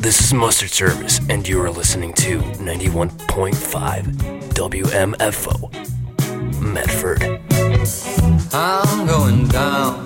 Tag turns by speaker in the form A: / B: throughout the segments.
A: This is Mustard Service, and you are listening to 91.5 WMFO, Medford.
B: I'm going down.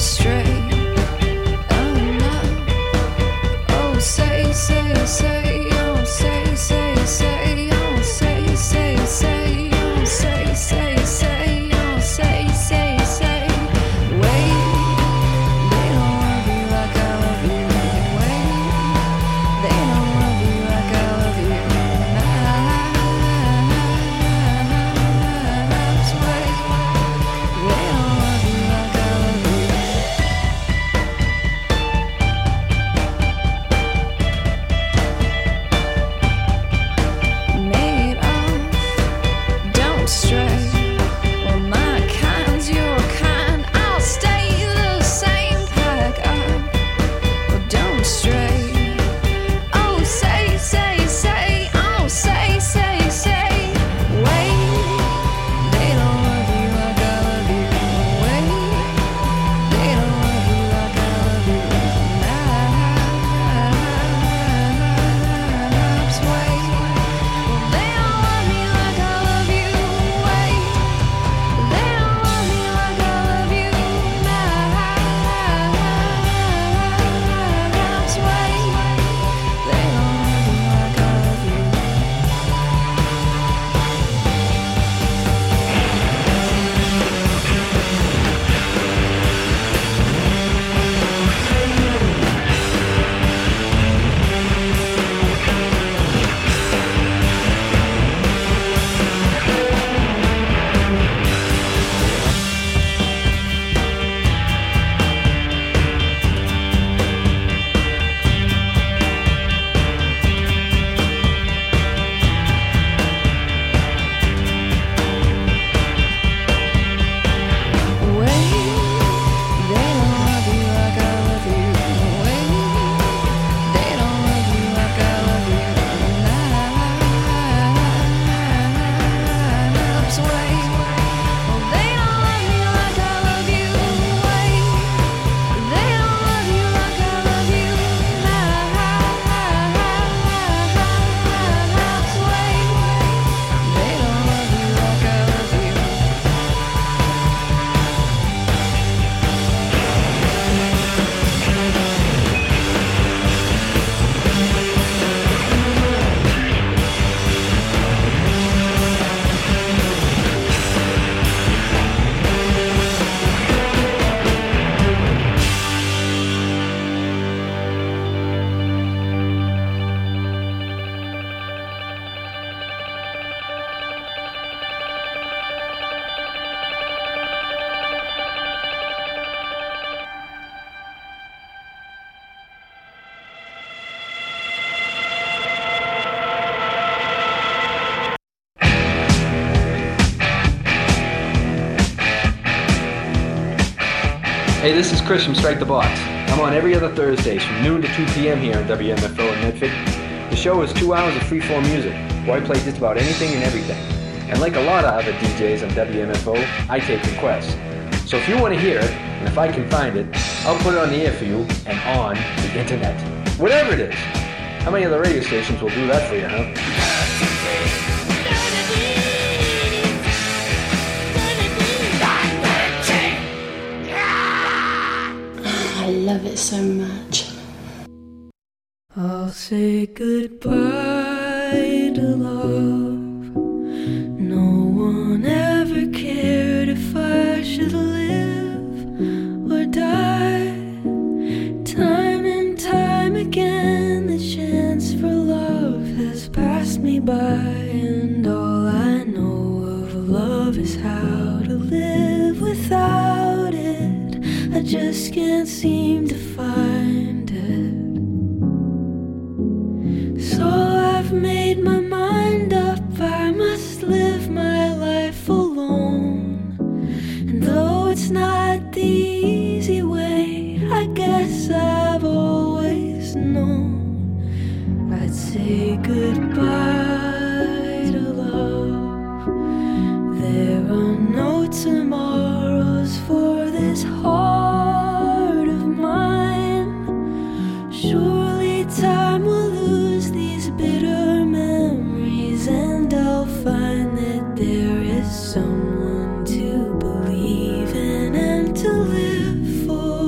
C: Hey, this is Chris from Strike the Box. I'm on every other Thursdays from noon to 2 p.m. here on WMFO in Medford. The show is 2 hours of freeform music, where I play just about anything and everything. And like a lot of other DJs on WMFO, I take requests. So if you want to hear it, and if I can find it, I'll put it on the air for you and on the internet. Whatever it is. How many other radio stations will do that for you, huh?
D: I love it so much.
E: I'll say goodbye to love. No one ever cared if I should live or die. Time and time again, the chance for love has passed me by, and all I know of love is how to live without it. I just can't seem to find it. So I've made my mind up, I must live my life alone. And though it's not the easy way, I guess I've always known I'd say goodbye to love. There are no tomorrows for this heart of mine. Surely time will lose these bitter memories, and I'll find that there is someone to believe in and to live for.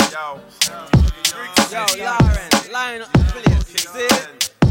F: Yo, Lauren, line up, brilliant. See it?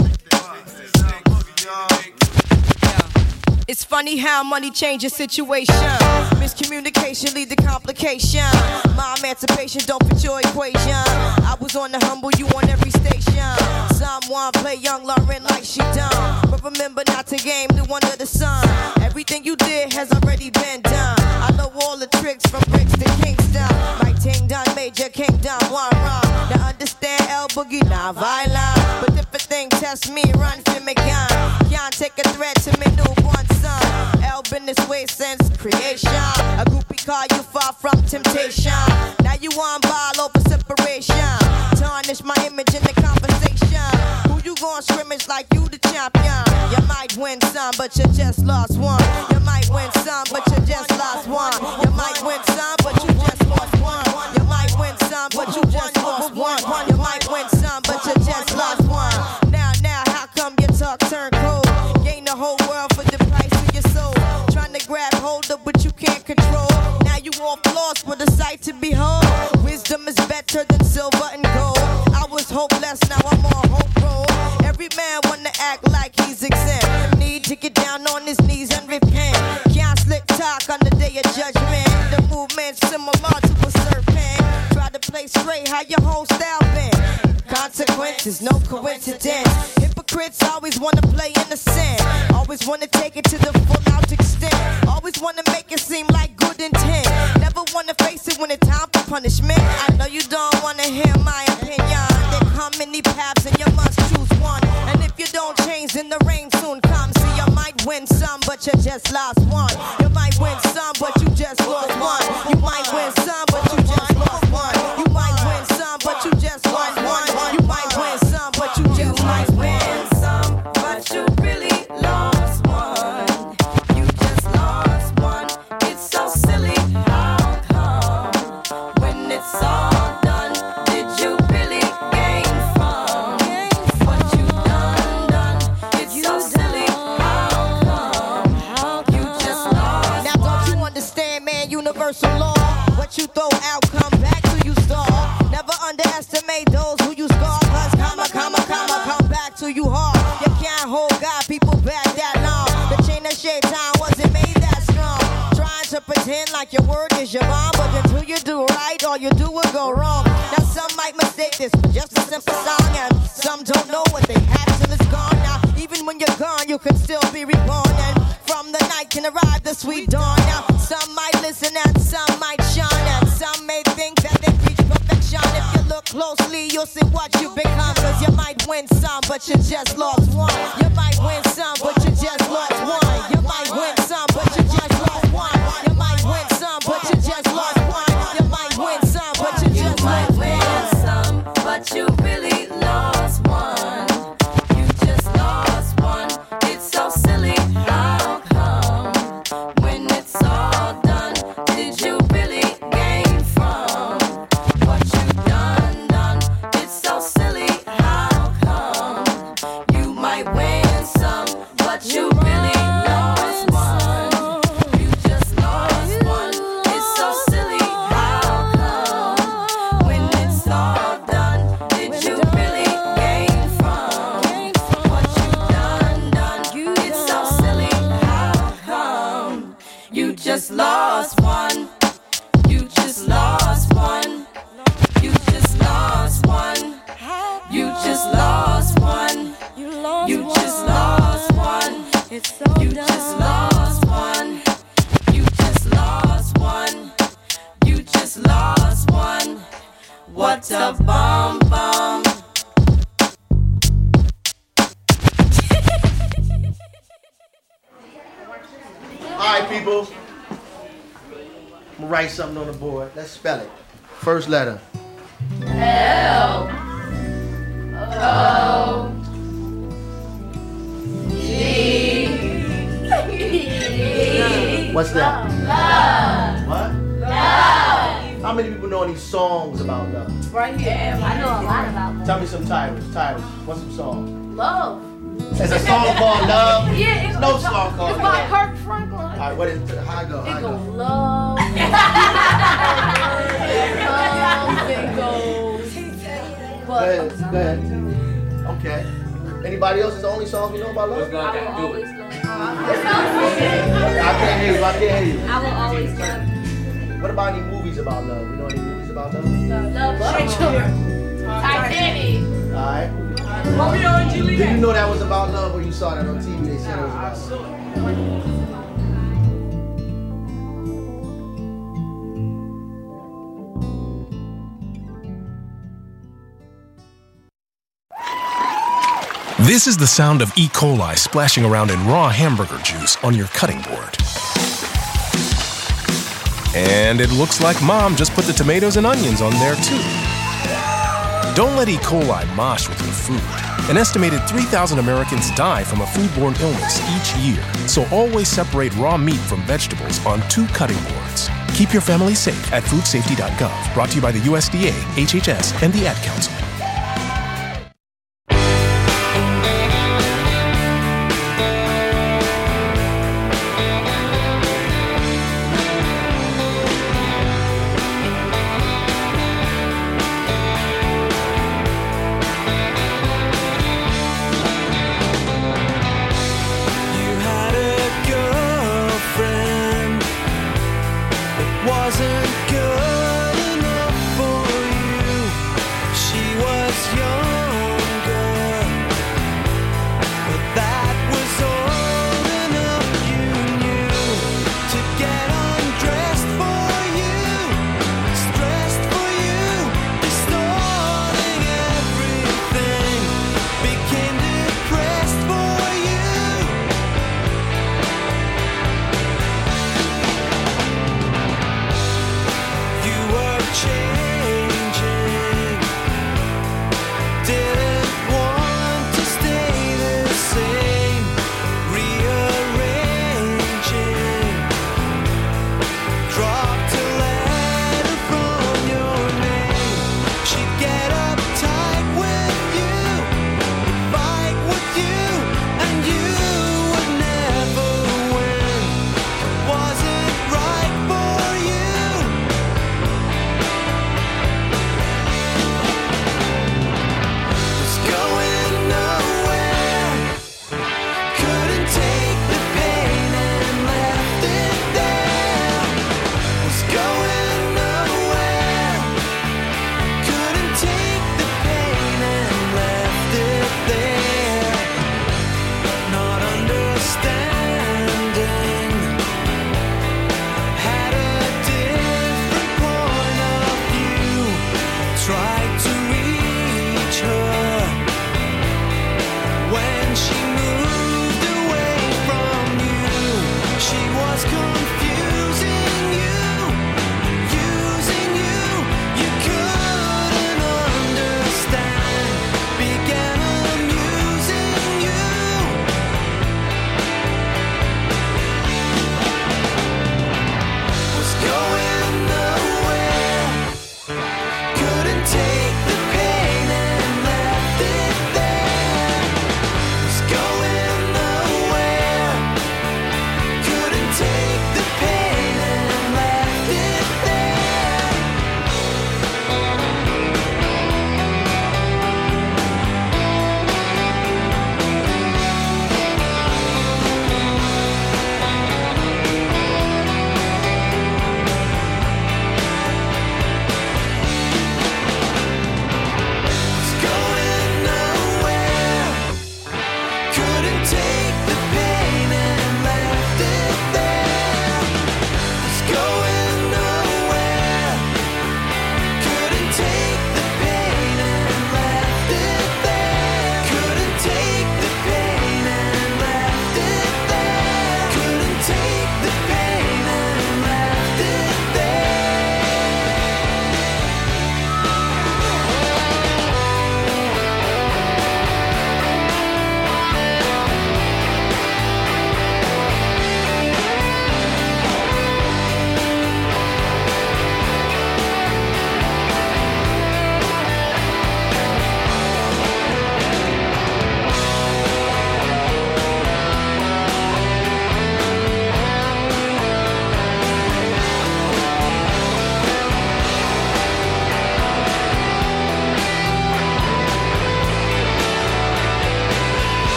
G: It's funny how money changes situation. Miscommunication lead to complication. My emancipation don't fit your equation. I was on the humble, you on every station. Someone play young Lauren like she done, but remember not to game new under the sun. Everything you did has already been done. I know all the tricks from bricks to Kingston. My ting done, Major Kingdom, one wrong. Now understand L Boogie, not violent, but if a thing test me, run for me gun. Can't take a threat to me newborn son. L been this way since creation. A groupie call you far from temptation. Now you on ball over separation. Tarnish my image in the conversation. Who you gon' scrimmage like you the champion? You might win some, but you just lost one. You might win some, but you just lost one. You might win some, but you just lost one. You might win some, but you just lost one. You might win some, but you just lost one. Now, how come your talk turn cold? Gain the whole world for the price of your soul. Trying to grab hold of what you can't control. Now you off lost with a sight to behold. Wisdom is better than silver and gold. I was hopeless, now I'm on hope roll. Every man wanna act like he's exempt. Need to get down on his knees and repent. Can't slick talk on the day of judgment. The movement's similar to a serpent. Try to play straight, how your whole style been. Consequences, no coincidence. Hypocrites always wanna play innocent. Always wanna take it to the full out extent. Always wanna make it seem like good intent. Never wanna face it when it's time for punishment. I know you don't wanna hear my opinion. There come many paths and you must choose one. And if you don't change, then the rain soon comes. See, you might win some, but you just lost one. You might win some, but you just lost one. You might win some, but you just lost one. You might win some, but you just lost one. You might win some, but you just lost one.
E: Some, but you really lost one. You just lost one. It's so silly. How come when it's all done, did you really gain from what you done? It's so silly. How come you just lost?
G: Now don't you understand, man, universal law? What you throw out, come back to you stall. Never underestimate those who you scar. Cause come back to you hard. You can't hold God, people back that long. The chain of shaitan wasn't made that strong. Trying to pretend like your word is your bond, but until you do right, all you do will go wrong. Now some might mistake this for just a simple song, and some don't know what they have till it's gone. Now even when you're gone, you can still be reborn, and from the night can arrive the sweet dawn. Now some might listen and some might shine, and some may think that they reach perfection. If you look closely, you'll see what you become. Cause you might win some, but you just lost one. You might win some, but you just lost one. You might win some, but you just lost one. You might win some, but you just lost one. You might win some, but you just lost one.
E: Some, but you really lost one. You just lost one. It's so silly. How come when it's all done, did you really gain from what you done? It's so silly. How come you might win some, but you really lost one? You just lost one. It's so silly. How come when it's all done, did you really gain from what you done? It's so silly. How come you just lost one? You just lost one. You just lost one. You just lost one. You just lost one. You just lost one. You just lost one. You just lost one. What a bomb bomb.
H: Alright, people. I'm gonna write something on the board. Let's spell it. First letter. What's that? Love. What? Love. How many people know any songs about love?
I: Right here. I know a lot about love.
H: Tell me some titles. What's some song?
I: Love.
H: There's a song called Love.
I: Yeah,
H: There's no song called
I: it's by
H: Love.
I: Kirk Franklin.
H: Alright, what is it? How I go?
I: It goes love. It goes
H: go ahead. Okay. Anybody else? Is the only songs we know about love?
I: I will always love you.
H: I can't hear you. I can't hear you.
I: I will always love you.
H: What about any movies about love? You know any movies about love?
I: Love Titanic.
H: Alright.
I: Romeo and Juliet.
H: Did you know that was about love when you saw that on TV? They said it was about love.
J: This is the sound of E. coli splashing around in raw hamburger juice on your cutting board. And it looks like Mom just put the tomatoes and onions on there too. Don't let E. coli mosh with your food. An estimated 3,000 Americans die from a foodborne illness each year, so always separate raw meat from vegetables on 2 cutting boards. Keep your family safe at foodsafety.gov. Brought to you by the USDA, HHS, and the Ad Council.
K: Wasn't good enough for you. She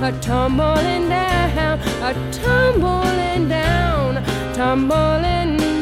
K: a tumbling down, a tumbling down, tumbling down.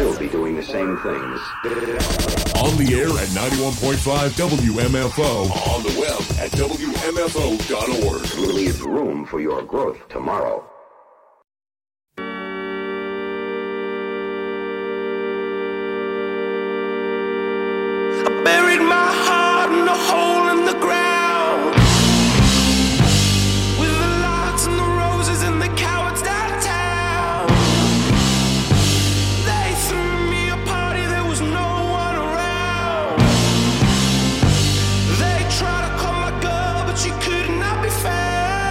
L: still be doing the same things.
M: On the air at 91.5 WMFO. On the web at WMFO.org.
L: Leave room for your growth tomorrow.
N: I buried my heart in a hole in the ground, with the lights and the roses and the cowards downtown. They threw me a party, there was no one around. They tried to call my girl, but she could not be found.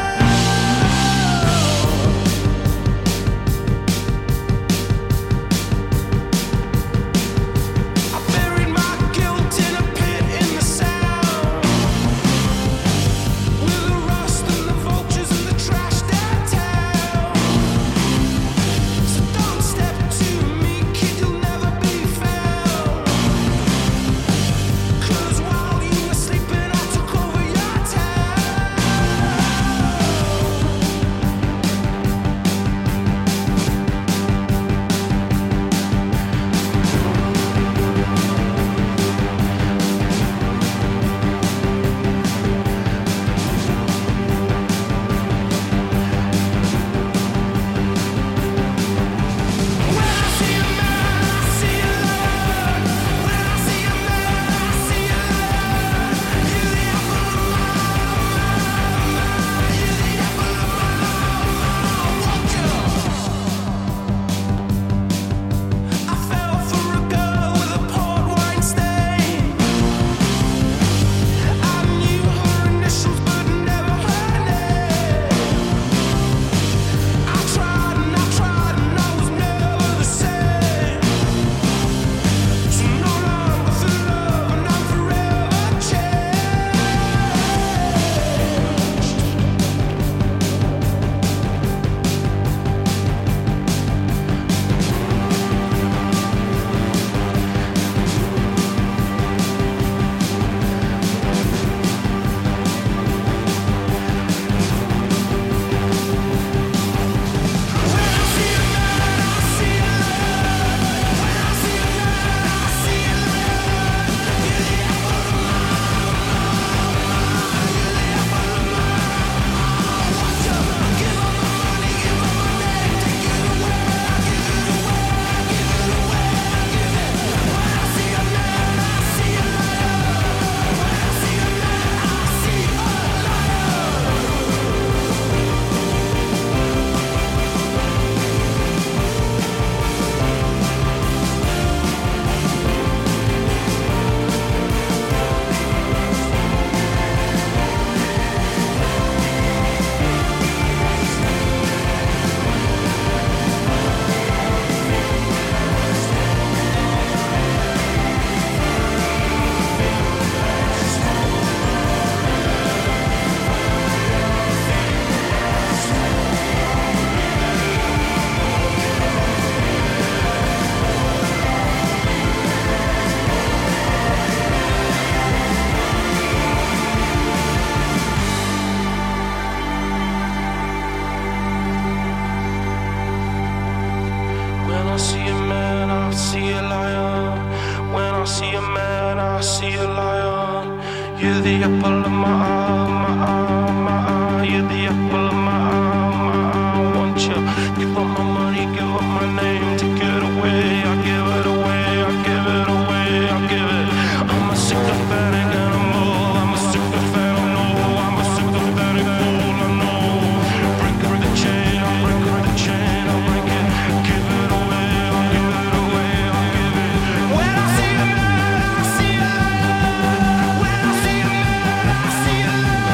N: You're the apple of my eye, my eye. You're the apple of my eye. Won't you give up my money, give up my name, take it away. I give it away, I give it away, I give it. I'm a sycophantic animal, I'm a sycophantic, no. I'm a sycophantic fool, I know. Break the chain, I'll break the chain, I'll break it. Give it away, I'll give it away, I'll give it. When I see a man, I see a lion. When I see a man, I see a lion.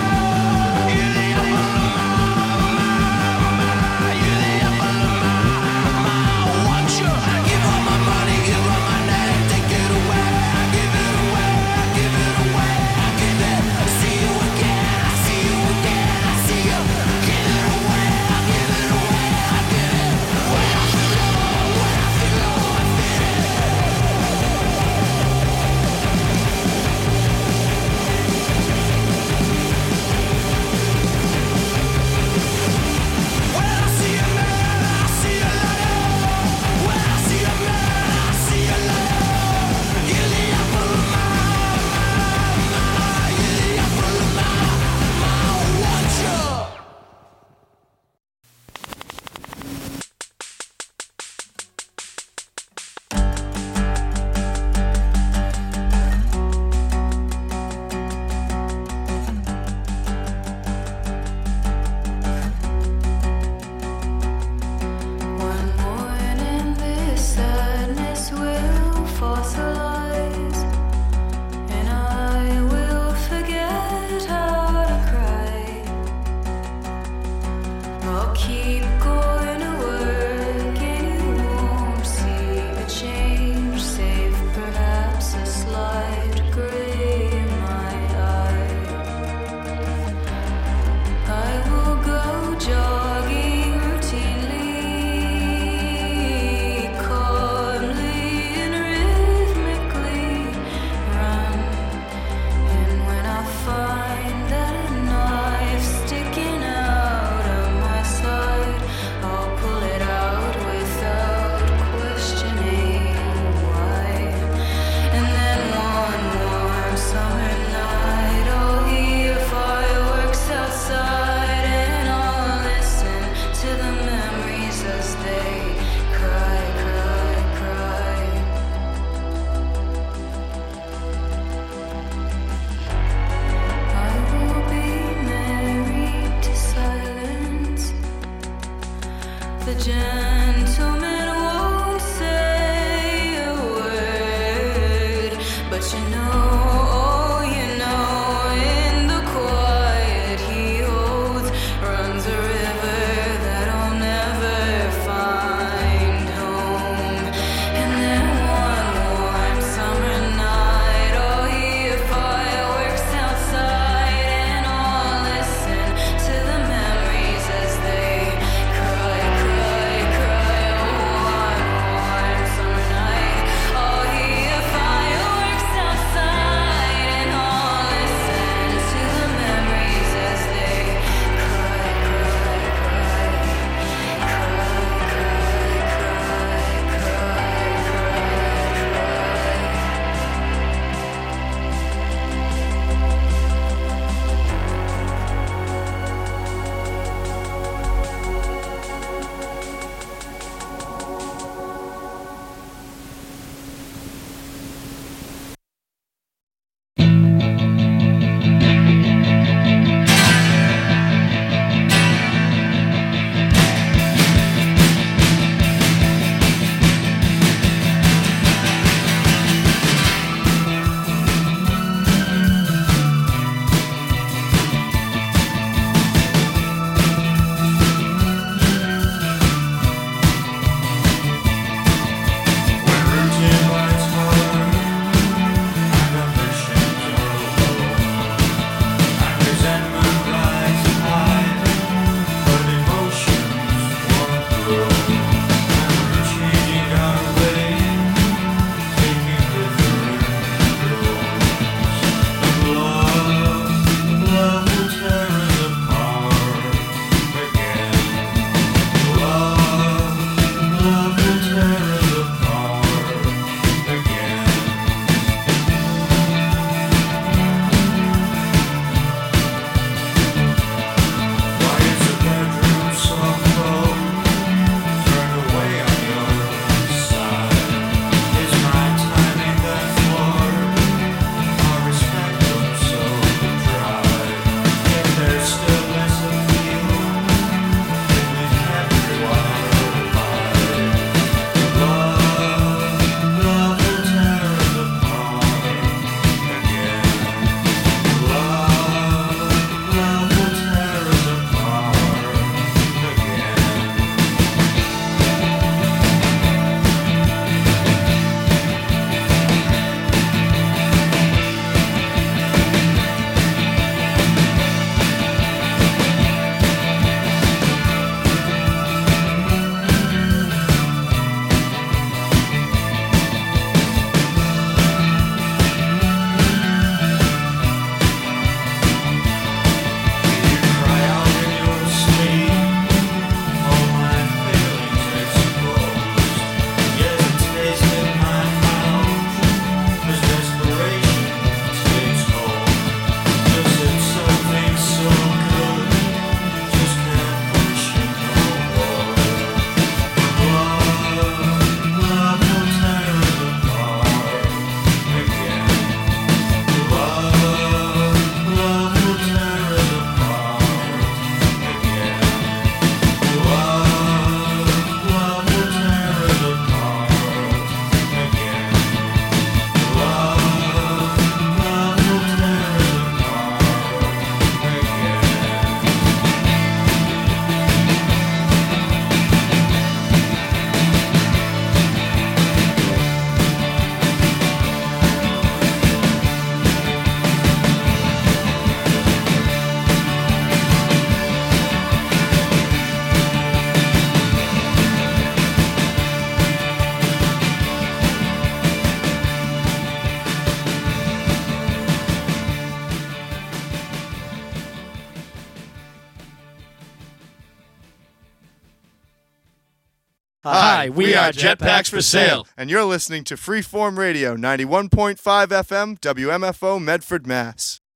O: Hi, we are Jetpacks for Sale.
P: And you're listening to Freeform Radio, 91.5 FM, WMFO, Medford, Mass.